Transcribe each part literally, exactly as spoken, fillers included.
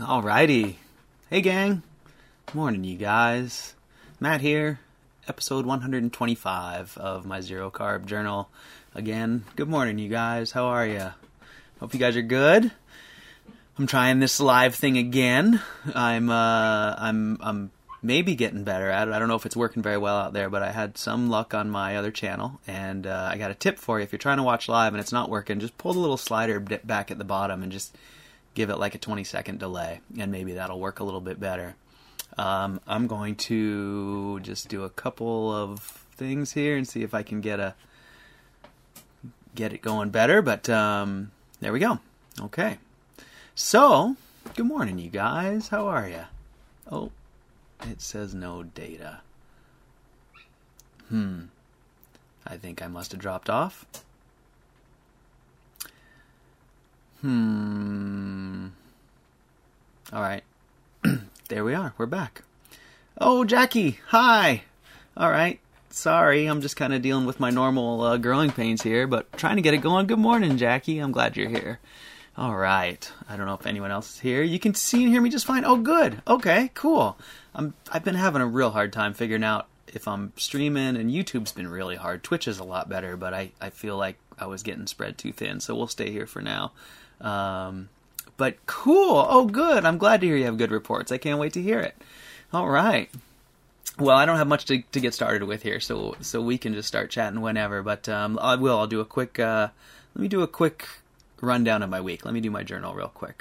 Alrighty. Hey gang. Morning you guys. Matt here. Episode one hundred twenty-five of my Zero Carb Journal. Again, good morning you guys. How are ya? Hope you guys are good. I'm trying this live thing again. I'm uh I'm I'm maybe getting better at it. I don't know if it's working very well out there, but I had some luck on my other channel, and uh, I got a tip for you. If you're trying to watch live and it's not working, just pull the little slider back at the bottom and just give it like a twenty second delay, and maybe that'll work a little bit better. Um, I'm going to just do a couple of things here and see if I can get a get it going better, but um, there we go. Okay. So, good morning, you guys. How are you? Oh, it says no data. Hmm. I think I must have dropped off. Hmm. All right. There we are. We're back. Oh, Jackie. Hi. All right. Sorry, I'm just kind of dealing with my normal uh, growing pains here, but trying to get it going. Good morning, Jackie. I'm glad you're here. All right. I don't know if anyone else is here. You can see and hear me just fine. Oh, good. Okay, cool. I'm, I've been having a real hard time figuring out if I'm streaming, and YouTube's been really hard. Twitch is a lot better, but I, I feel like I was getting spread too thin, so we'll stay here for now. Um, but cool. Oh, good. I'm glad to hear you have good reports. I can't wait to hear it. All right. Well, I don't have much to, to get started with here, so so we can just start chatting whenever. But um, I will. I'll do a quick. Uh, let me do a quick rundown of my week. Let me do my journal real quick.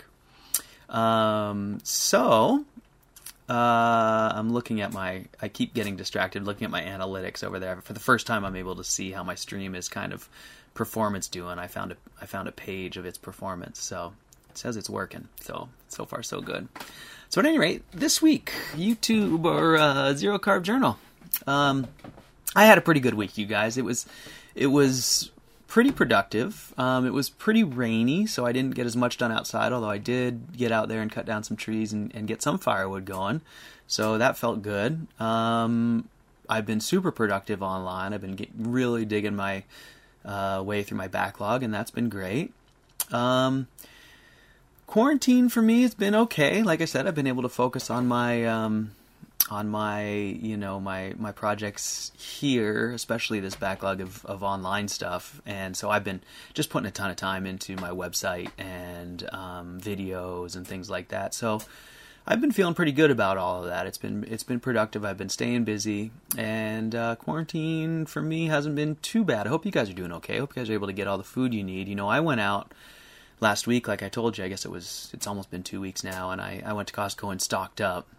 Um, so uh, I'm looking at my. I keep getting distracted looking at my analytics over there. For the first time, I'm able to see how my stream is kind of performance doing. I found a I found a page of its performance, so it says it's working. So so far so good. So at any rate, this week, YouTube or uh, Zero Carb Journal. Um, I had a pretty good week, you guys. It was it was pretty productive. Um, it was pretty rainy, so I didn't get as much done outside, although I did get out there and cut down some trees and, and get some firewood going. So that felt good. Um, I've been super productive online. I've been get, really digging my uh, way through my backlog, and that's been great. Um... Quarantine for me has been okay. Like I said, I've been able to focus on my, um, on my, you know, my, my projects here, especially this backlog of, of online stuff. And so I've been just putting a ton of time into my website and um, videos and things like that. So I've been feeling pretty good about all of that. It's been it's been productive. I've been staying busy, and uh, quarantine for me hasn't been too bad. I hope you guys are doing okay. I hope you guys are able to get all the food you need. You know, I went out last week, like I told you, I guess it was, it's almost been two weeks now, and I, I went to Costco and stocked up.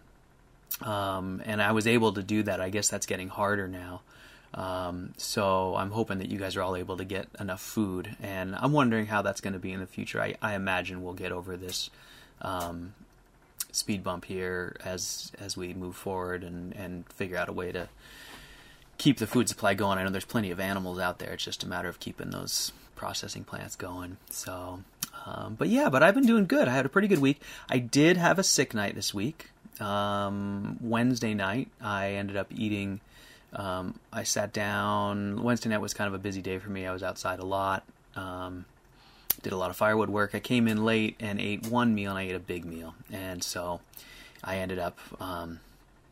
Um, and I was able to do that. I guess that's getting harder now. Um, so I'm hoping that you guys are all able to get enough food. And I'm wondering how that's going to be in the future. I, I imagine we'll get over this um, speed bump here as as we move forward and, and figure out a way to keep the food supply going. I know there's plenty of animals out there. It's just a matter of keeping those processing plants going. So... Um, but yeah, but I've been doing good. I had a pretty good week. I did have a sick night this week. Um, Wednesday night, I ended up eating, um, I sat down. Wednesday night was kind of a busy day for me. I was outside a lot, um, did a lot of firewood work. I came in late and ate one meal, and I ate a big meal. And so I ended up um,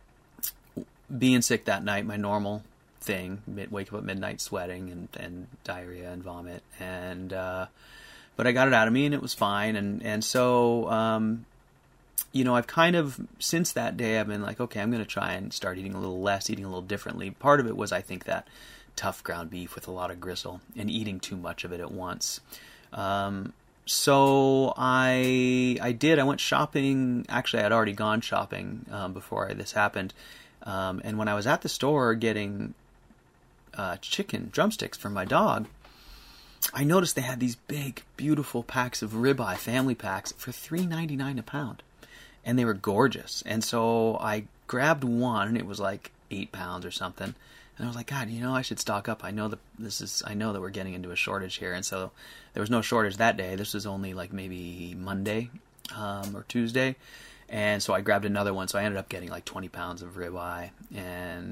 being sick that night, my normal thing, wake up at midnight sweating and, and diarrhea and vomit. And... Uh, But I got it out of me, and it was fine. And, and so, um, you know, I've kind of, since that day, I've been like, okay, I'm going to try and start eating a little less, eating a little differently. Part of it was, I think, that tough ground beef with a lot of gristle and eating too much of it at once. Um, so I I did. I went shopping. Actually, I had already gone shopping um, before this happened. Um, and when I was at the store getting uh, chicken drumsticks for my dog, I noticed they had these big, beautiful packs of ribeye, family packs, for three ninety-nine a pound. And they were gorgeous. And so I grabbed one, and it was like eight pounds or something. And I was like, God, you know, I should stock up. I know that this is, I know that we're getting into a shortage here. And so there was no shortage that day. This was only like maybe Monday um, or Tuesday. And so I grabbed another one. So I ended up getting like twenty pounds of ribeye and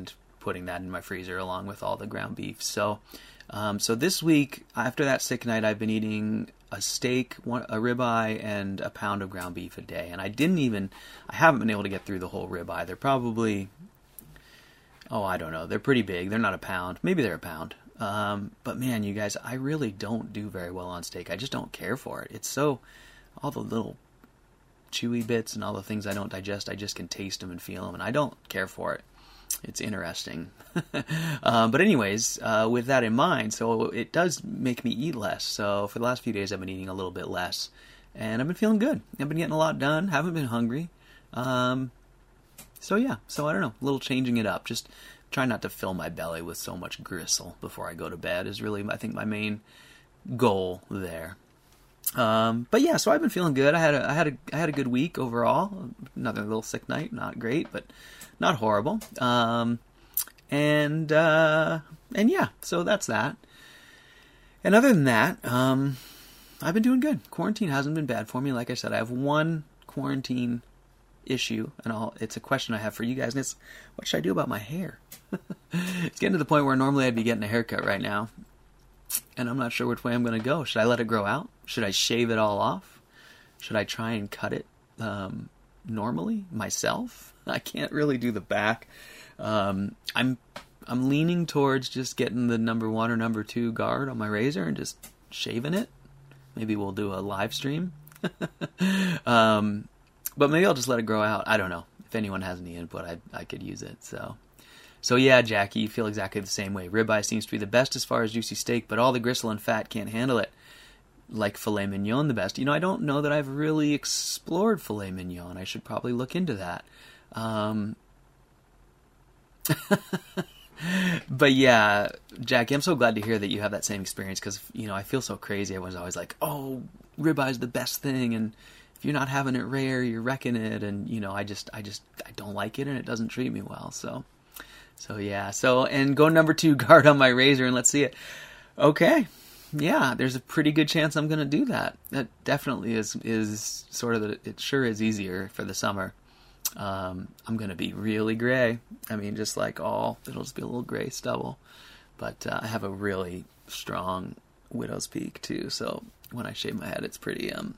putting that in my freezer along with all the ground beef. So, um, so this week, after that sick night, I've been eating a steak, one, a ribeye, and a pound of ground beef a day. And I didn't even, I haven't been able to get through the whole ribeye. They're probably, oh, I don't know. They're pretty big. They're not a pound. Maybe they're a pound. Um, but man, you guys, I really don't do very well on steak. I just don't care for it. It's so, all the little chewy bits and all the things I don't digest, I just can taste them and feel them, and I don't care for it. It's interesting. um, but anyways, uh, with that in mind, so it does make me eat less. So for the last few days, I've been eating a little bit less, and I've been feeling good. I've been getting a lot done. Haven't been hungry. Um, so yeah, so I don't know, a little changing it up. Just try not to fill my belly with so much gristle before I go to bed is really, I think, my main goal there. Um, but yeah, so I've been feeling good. I had a, I had a, I had a good week overall. Another little sick night, not great, but not horrible. Um, and, uh, and yeah, so that's that. And other than that, um, I've been doing good. Quarantine hasn't been bad for me. Like I said, I have one quarantine issue, and I'll, it's a question I have for you guys, and it's, what should I do about my hair? It's getting to the point where normally I'd be getting a haircut right now, and I'm not sure which way I'm going to go. Should I let it grow out? Should I shave it all off? Should I try and cut it um, normally myself? I can't really do the back. Um, I'm I'm leaning towards just getting the number one or number two guard on my razor and just shaving it. Maybe we'll do a live stream. um, but maybe I'll just let it grow out. I don't know. If anyone has any input, I I could use it. So. So yeah, Jackie, you feel exactly the same way. Ribeye seems to be the best as far as juicy steak, but all the gristle and fat can't handle it. Like filet mignon the best. You know, I don't know that I've really explored filet mignon. I should probably look into that. Um, but yeah, Jackie, I'm so glad to hear that you have that same experience, because, you know, I feel so crazy. Everyone's always like, oh, ribeye's the best thing, and if you're not having it rare, you're wrecking it, and, you know, I just, I just, I don't like it, and it doesn't treat me well, so... So yeah, so, and go number two guard on my razor and let's see it. Okay, yeah, there's a pretty good chance I'm going to do that. That definitely is, is sort of, the, it sure is easier for the summer. Um, I'm going to be really gray. I mean, just like all, it'll just be a little gray stubble. But uh, I have a really strong widow's peak too, so when I shave my head, it's pretty um,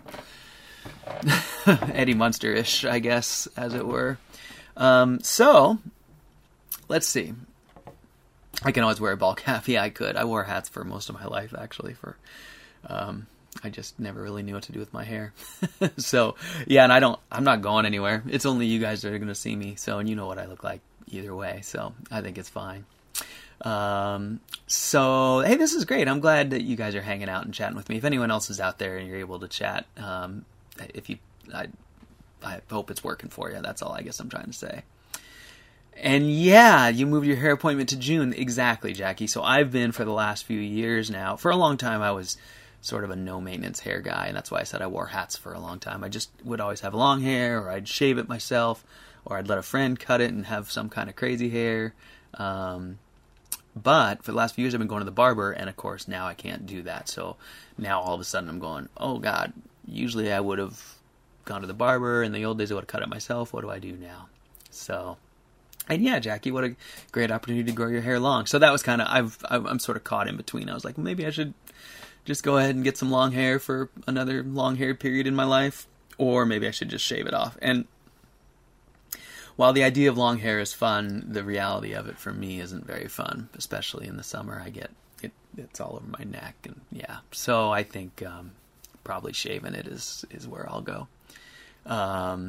Eddie Munster-ish, I guess, as it were. Um, so... Let's see. I can always wear a ball cap. Yeah, I could. I wore hats for most of my life, actually. For, um, I just never really knew what to do with my hair. So, yeah, and I don't, I'm not going anywhere. It's only you guys that are going to see me. So, and you know what I look like either way. So, I think it's fine. Um, so, hey, this is great. I'm glad that you guys are hanging out and chatting with me. If anyone else is out there and you're able to chat, um, if you, I, I hope it's working for you. That's all I guess I'm trying to say. And yeah, you moved your hair appointment to June. Exactly, Jackie. So I've been for the last few years now. For a long time, I was sort of a no-maintenance hair guy, and that's why I said I wore hats for a long time. I just would always have long hair, or I'd shave it myself, or I'd let a friend cut it and have some kind of crazy hair. Um, but for the last few years, I've been going to the barber, and of course, now I can't do that. So now all of a sudden, I'm going, oh, God, usually I would have gone to the barber. In the old days, I would have cut it myself. What do I do now? So... And yeah, Jackie, what a great opportunity to grow your hair long. So that was kind of, I've, I'm sort of caught in between. I was like, well, maybe I should just go ahead and get some long hair for another long hair period in my life. Or maybe I should just shave it off. And while the idea of long hair is fun, the reality of it for me isn't very fun. Especially in the summer, I get, it, it's all over my neck. And yeah, so I think um, probably shaving it is, is where I'll go. Um...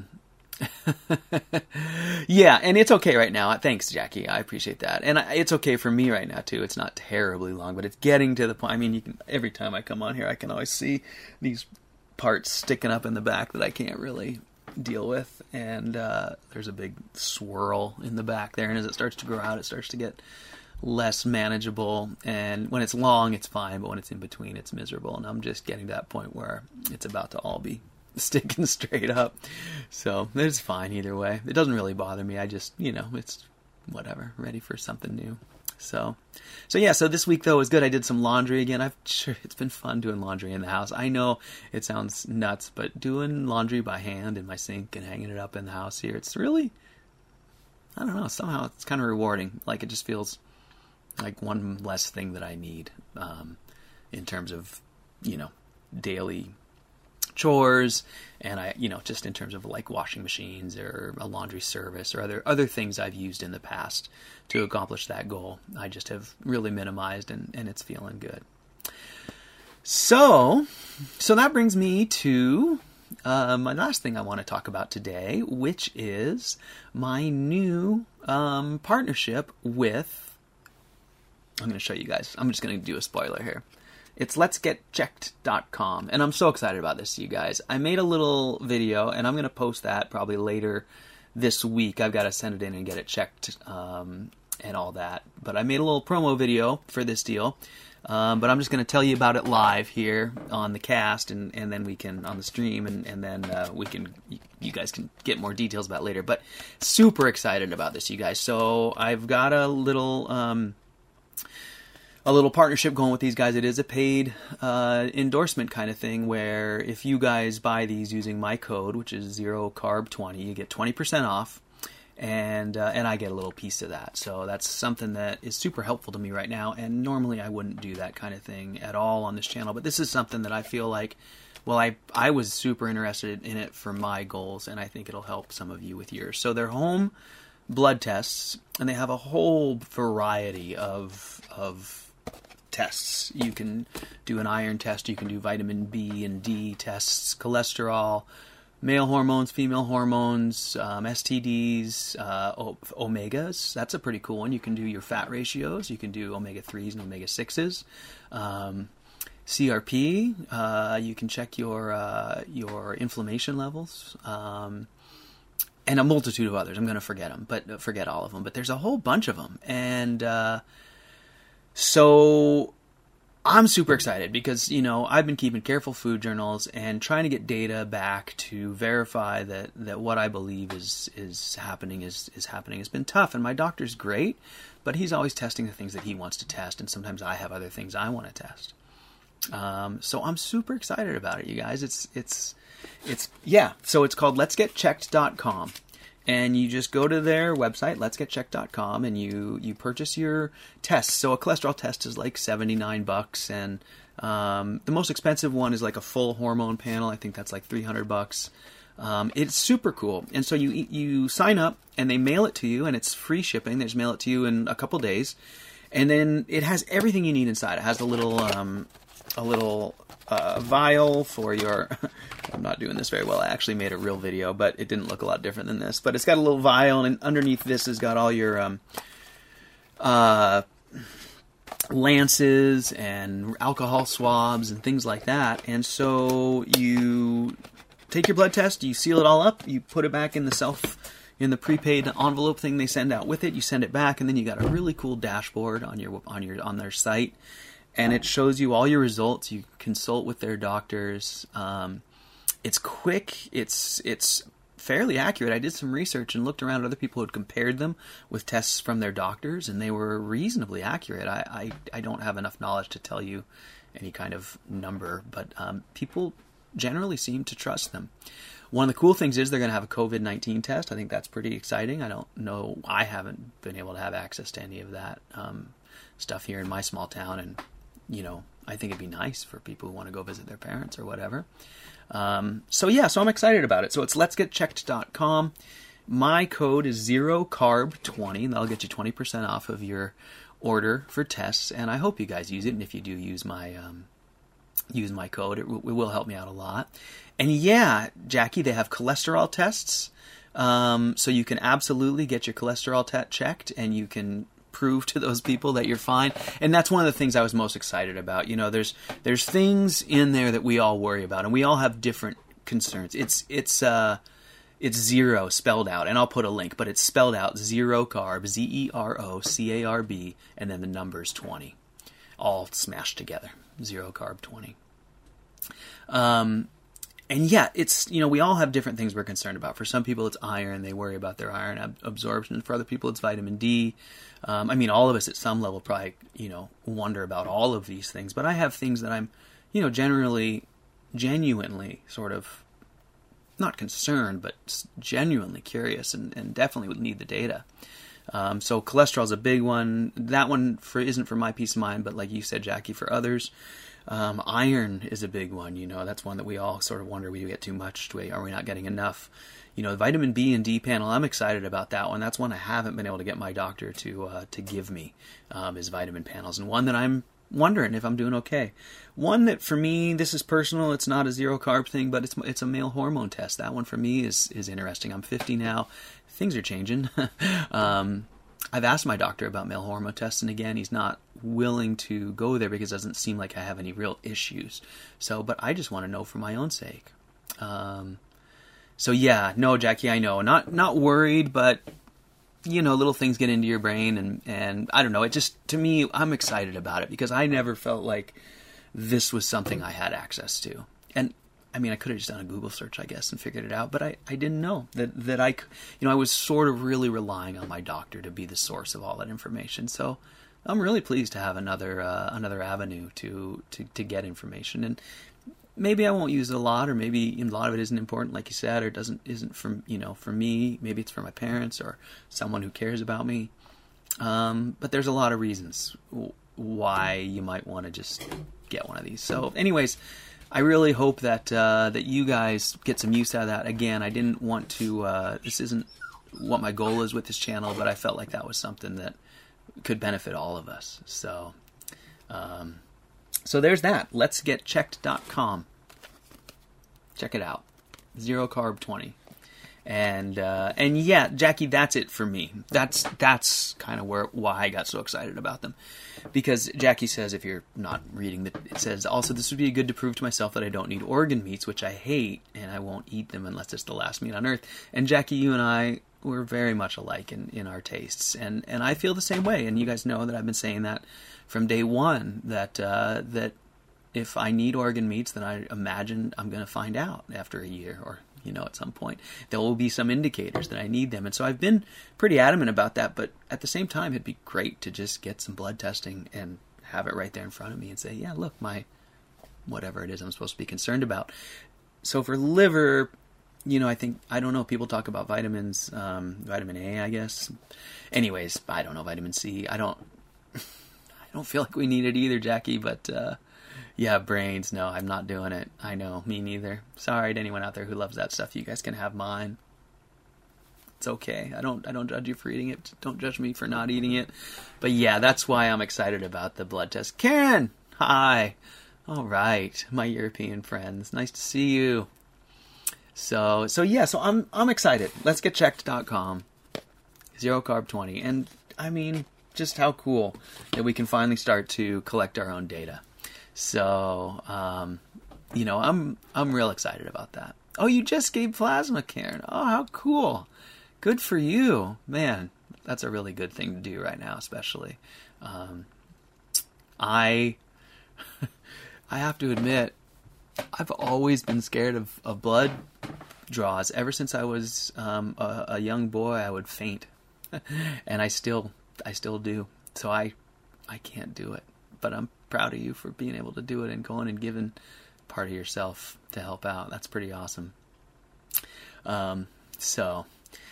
Yeah, and it's okay right now. Thanks, Jackie. I appreciate that. And it's okay for me right now, too. It's not terribly long, but it's getting to the point. I mean, you can every time I come on here, I can always see these parts sticking up in the back that I can't really deal with. And uh, there's a big swirl in the back there. And as it starts to grow out, it starts to get less manageable. And when it's long, it's fine. But when it's in between, it's miserable. And I'm just getting to that point where it's about to all be sticking straight up. So it's fine either way. It doesn't really bother me. I just, you know, it's whatever, ready for something new. So, so yeah, so this week though was good. I did some laundry again. I've sure it's been fun doing laundry in the house. I know it sounds nuts, but doing laundry by hand in my sink and hanging it up in the house here, it's really, I don't know, somehow it's kind of rewarding. Like, it just feels like one less thing that I need um, in terms of, you know, daily chores, and I, you know, just in terms of like washing machines or a laundry service or other other things I've used in the past to accomplish that goal. I just have really minimized, and, and it's feeling good. So, so that brings me to uh, my last thing I want to talk about today, which is my new um, partnership with, I'm going to show you guys. I'm just going to do a spoiler here. It's let's get checked dot com, and I'm so excited about this, you guys. I made a little video, and I'm going to post that probably later this week. I've got to send it in and get it checked um, and all that. But I made a little promo video for this deal, um, but I'm just going to tell you about it live here on the cast, and, and then we can, on the stream, and, and then uh, we can, you guys can get more details about it later. But super excited about this, you guys. So I've got a little... Um, a little partnership going with these guys. It is a paid uh, endorsement kind of thing, where if you guys buy these using my code, which is zero carb twenty, you get twenty percent off, and uh, and I get a little piece of that. So that's something that is super helpful to me right now, and normally I wouldn't do that kind of thing at all on this channel, but this is something that I feel like, well, I, I was super interested in it for my goals, and I think it'll help some of you with yours. So they're home blood tests, and they have a whole variety of of tests. You can do an iron test, you can do vitamin B and D tests, cholesterol, male hormones, female hormones, um, S T Ds, uh, o- omegas. That's a pretty cool one. You can do your fat ratios, you can do omega threes and omega sixes. Um, C R P, uh, you can check your uh, your inflammation levels. Um, and a multitude of others. I'm going to forget them, but forget all of them. But there's a whole bunch of them. And uh, so I'm super excited because, you know, I've been keeping careful food journals and trying to get data back to verify that, that what I believe is is happening is, is happening. It's been tough, and my doctor's great, but he's always testing the things that he wants to test, and sometimes I have other things I want to test. Um, so I'm super excited about it, you guys. It's it's it's yeah. So it's called let's get checked dot com. And you just go to their website, let's get checked dot com, and you, you purchase your tests. So a cholesterol test is like seventy-nine bucks, and um, the most expensive one is like a full hormone panel. I think that's like three hundred bucks. Um, it's super cool. And so you you sign up, and they mail it to you, and it's free shipping. They just mail it to you in a couple days, and then it has everything you need inside. It has a little um, a little uh, vial for your. I'm not doing this very well. I actually made a real video, but it didn't look a lot different than this. But it's got a little vial, and underneath this has got all your um, uh, lances and alcohol swabs and things like that. And so you take your blood test, you seal it all up, you put it back in the self, in the prepaid envelope thing they send out with it. You send it back, and then you got a really cool dashboard on your on your on their site, and it shows you all your results. You consult with their doctors. Um, It's quick. It's it's fairly accurate. I did some research and looked around at other people who had compared them with tests from their doctors, and they were reasonably accurate. I, I, I don't have enough knowledge to tell you any kind of number, but um, people generally seem to trust them. One of the cool things is they're going to have a covid nineteen test. I think that's pretty exciting. I don't know. I haven't been able to have access to any of that um, stuff here in my small town, and, you know, I think it'd be nice for people who want to go visit their parents or whatever. Um, so yeah, so I'm excited about it. So it's let's get checked dot com. My code is zero carb twenty, and that'll get you twenty percent off of your order for tests. And I hope you guys use it. And if you do use my, um, use my code, it, w- it will help me out a lot. And yeah, Jackie, they have cholesterol tests. Um, so you can absolutely get your cholesterol te- checked, and you can prove to those people that you're fine. And that's one of the things I was most excited about. You know, there's there's things in there that we all worry about, and we all have different concerns. It's it's uh it's zero spelled out, and I'll put a link, but it's spelled out zero carb, Z E R O C A R B, and then the numbers twenty, all smashed together. Zero carb twenty. Um And yeah, it's, you know, we all have different things we're concerned about. For some people, it's iron. They worry about their iron ab- absorption. For other people, it's vitamin D. Um, I mean, all of us at some level probably, you know, wonder about all of these things. But I have things that I'm, you know, generally, genuinely sort of not concerned, but genuinely curious, and, and definitely would need the data. Um, so cholesterol is a big one. That one for isn't for my peace of mind, but like you said, Jackie, for others. Um, iron is a big one. You know, that's one that we all sort of wonder, we get too much? Do we, are we not getting enough? You know, the vitamin B and D panel, I'm excited about that one. That's one I haven't been able to get my doctor to uh, to give me, um, is vitamin panels, and one that I'm wondering if I'm doing okay. One that for me, this is personal. It's not a zero carb thing, but it's it's a male hormone test. That one for me is is interesting. I'm fifty now. Things are changing. um, I've asked my doctor about male hormone tests, and again, he's not willing to go there because it doesn't seem like I have any real issues. So, but I just want to know for my own sake. Um, so yeah, no, Jackie, I know, not not worried, but you know, little things get into your brain, and and I don't know. It just, to me, I'm excited about it because I never felt like this was something I had access to. And I mean, I could have just done a Google search, I guess, and figured it out, but I, I didn't know that, that I, you know, I was sort of really relying on my doctor to be the source of all that information. So I'm really pleased to have another, uh, another avenue to, to, to get information. And maybe I won't use it a lot, or maybe a lot of it isn't important, like you said, or doesn't, isn't for, you know, for me. Maybe it's for my parents or someone who cares about me. Um, but there's a lot of reasons why you might want to just get one of these. So anyways, I really hope that uh, that you guys get some use out of that. Again, I didn't want to, uh, this isn't what my goal is with this channel, but I felt like that was something that could benefit all of us. So, um, so there's that. let's get checked dot com. Check it out. Zero Carb twenty. And uh, and yeah, Jackie, that's it for me. That's that's kind of where why I got so excited about them, because Jackie says, if you're not reading the, it says also, this would be good to prove to myself that I don't need organ meats, which I hate, and I won't eat them unless it's the last meat on earth. And Jackie, you and I, we're very much alike in, in our tastes, and and I feel the same way. And you guys know that I've been saying that from day one, that uh, that if I need organ meats, then I imagine I'm going to find out after a year, or you know, at some point there will be some indicators that I need them. And so I've been pretty adamant about that, but at the same time, it'd be great to just get some blood testing and have it right there in front of me and say, yeah, look, my, whatever it is I'm supposed to be concerned about. So for liver, you know, I think, I don't know, people talk about vitamins, um, vitamin A, I guess. Anyways, I don't know, vitamin C. I don't, I don't feel like we need it either, Jackie, but, uh, yeah, brains. No, I'm not doing it. I know, me neither. Sorry to anyone out there who loves that stuff. You guys can have mine. It's okay. I don't I don't judge you for eating it. Don't judge me for not eating it. But yeah, that's why I'm excited about the blood test. Karen! Hi! All right, my European friends. Nice to see you. So so yeah, so I'm I'm excited. let's get checked dot com. Zero Carb twenty. And I mean, just how cool that we can finally start to collect our own data. So, um, you know, I'm I'm real excited about that. Oh, you just gave plasma, Karen. Oh, how cool. Good for you. Man, that's a really good thing to do right now, especially. Um, I I have to admit, I've always been scared of, of blood draws. Ever since I was um, a, a young boy, I would faint. And I still I still do. So I I can't do it. But I'm proud of you for being able to do it and going and giving part of yourself to help out. That's pretty awesome. Um, so,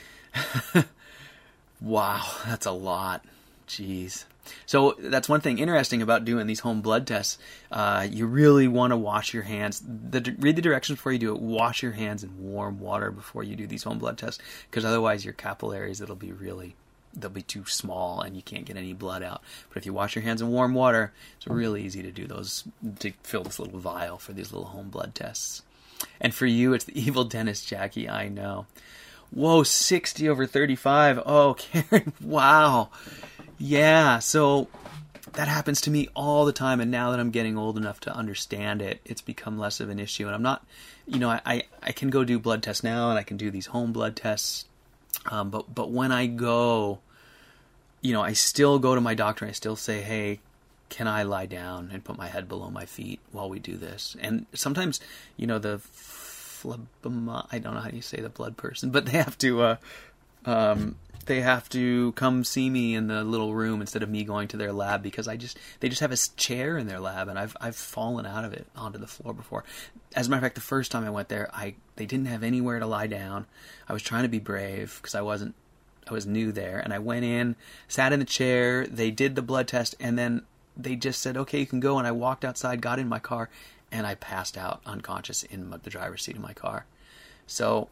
wow, that's a lot. Jeez. So that's one thing interesting about doing these home blood tests. Uh, you really want to wash your hands. The, read the directions before you do it. Wash your hands in warm water before you do these home blood tests, because otherwise your capillaries, it'll be really... they'll be too small and you can't get any blood out. But if you wash your hands in warm water, it's really easy to do those, to fill this little vial for these little home blood tests. And for you, it's the evil dentist, Jackie, I know. Whoa, sixty over thirty-five. Oh, Karen, wow. Yeah, so that happens to me all the time, and now that I'm getting old enough to understand it, it's become less of an issue. And I'm not, you know, I, I can go do blood tests now, and I can do these home blood tests. Um, but but when I go, you know, I still go to my doctor and I still say, hey, can I lie down and put my head below my feet while we do this? And sometimes, you know, the phleboma, I don't know how you say the blood person, but they have to, uh, Um, they have to come see me in the little room instead of me going to their lab because I just they just have a chair in their lab, and I've I've fallen out of it onto the floor before. As a matter of fact, the first time I went there, I they didn't have anywhere to lie down. I was trying to be brave because I wasn't I was new there, and I went in, sat in the chair. They did the blood test, and then they just said, "Okay, you can go." And I walked outside, got in my car, and I passed out unconscious in the driver's seat of my car. So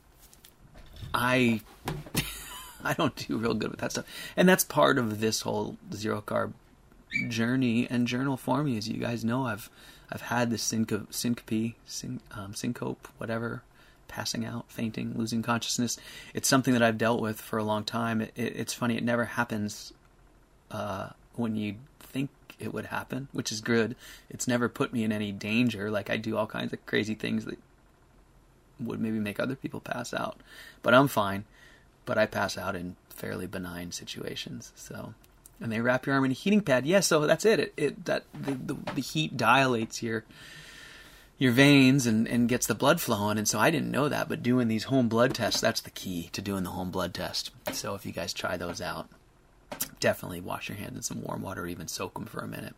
I. I don't do real good with that stuff. And that's part of this whole zero carb journey and journal for me. As you guys know, I've I've had this syncope, syncope, syn, um, syncope, whatever, passing out, fainting, losing consciousness. It's something that I've dealt with for a long time. It, it, it's funny, it never happens uh, when you think it would happen, which is good. It's never put me in any danger. Like, I do all kinds of crazy things that would maybe make other people pass out. But I'm fine. But I pass out in fairly benign situations. So, and they wrap your arm in a heating pad. Yeah, so that's it. It, it that the, the the heat dilates your your veins and, and gets the blood flowing. And so I didn't know that, but doing these home blood tests, that's the key to doing the home blood test. So if you guys try those out, definitely wash your hands in some warm water or even soak them for a minute.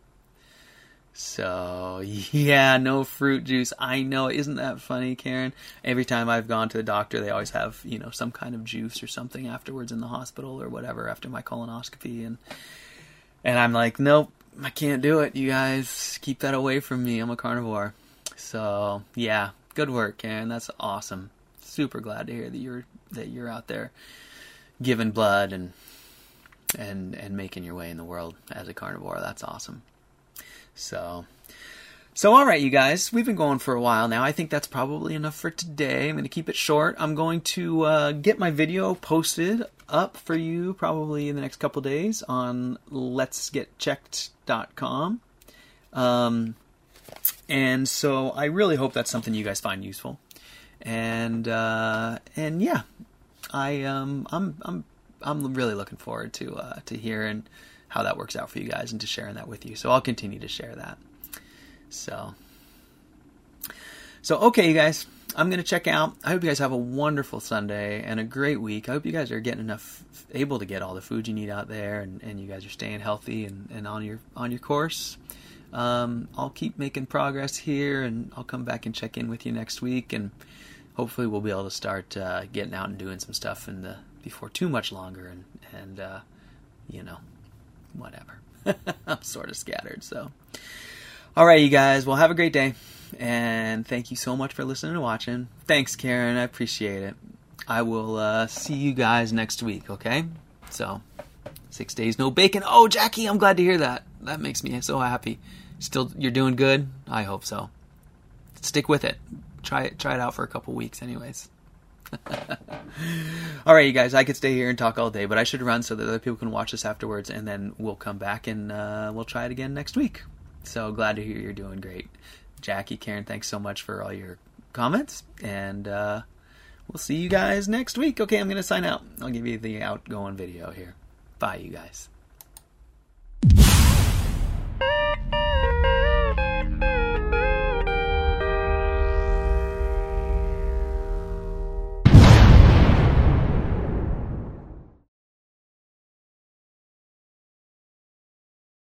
So, yeah, no fruit juice. I know. Isn't that funny, Karen? Every time I've gone to the doctor, they always have, you know, some kind of juice or something afterwards in the hospital or whatever after my colonoscopy. And and I'm like, nope, I can't do it, you guys. Keep that away from me. I'm a carnivore. So, yeah, good work, Karen. That's awesome. Super glad to hear that you're that you're out there giving blood and and and making your way in the world as a carnivore. That's awesome. So, so all right, you guys, we've been going for a while now. I think that's probably enough for today. I'm going to keep it short. I'm going to uh, get my video posted up for you probably in the next couple days on lets get checked dot com. Um, and so I really hope that's something you guys find useful. And uh, and yeah, I um I'm I'm I'm really looking forward to uh, to hearing how that works out for you guys and to sharing that with you. So I'll continue to share that. So, so okay, you guys, I'm going to check out. I hope you guys have a wonderful Sunday and a great week. I hope you guys are getting enough, able to get all the food you need out there, and, and you guys are staying healthy and, and on your on your course. Um, I'll keep making progress here, and I'll come back and check in with you next week, and hopefully we'll be able to start uh, getting out and doing some stuff in the before too much longer, and and uh, you know. Whatever. I'm sort of scattered, so. All right, you guys. Well, have a great day. And thank you so much for listening and watching. Thanks, Karen. I appreciate it. I will uh, see you guys next week, okay? So, six days, no bacon. Oh, Jackie, I'm glad to hear that. That makes me so happy. Still, you're doing good? I hope so. Stick with it. Try it, try it out for a couple weeks anyways. All right, you guys, I could stay here and talk all day, but I should run so that other people can watch this afterwards, and then we'll come back and uh, we'll try it again next week. So glad to hear you're doing great. Jackie, Karen, thanks so much for all your comments, and uh, we'll see you guys next week. Okay, I'm going to sign out. I'll give you the outgoing video here. Bye, you guys.